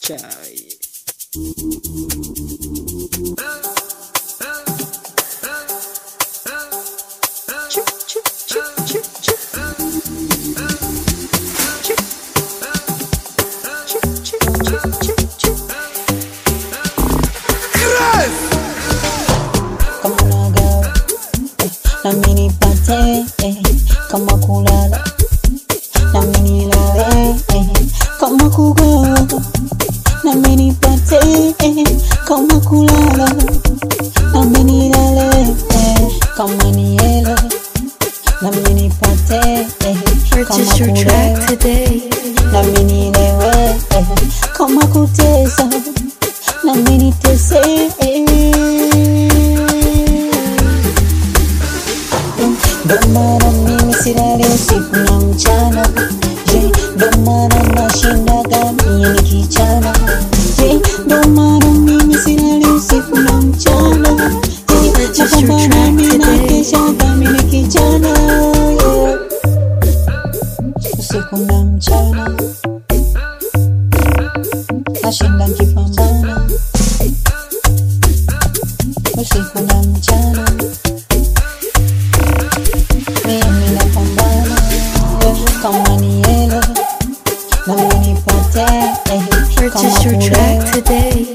Chai. Kama unagawa nami nipate, kama kulala nami nilale, kama kugawa nami nipate, kama kulala nami nilale, kama niele nami nipate, kama kulewa nami nilewe, kama kutesa nami nitese. Ndo maana mimi silali usiku na mchana, ndo maana nashindaga mie nikichana, ndo maana mimi silali usiku na mchana, napambana mimi nakeshaga mie nikichana, usiku na mchana nashinda nikipambana, usiku na mchana mimi napambana, kama niele nami nipate, kama kulewa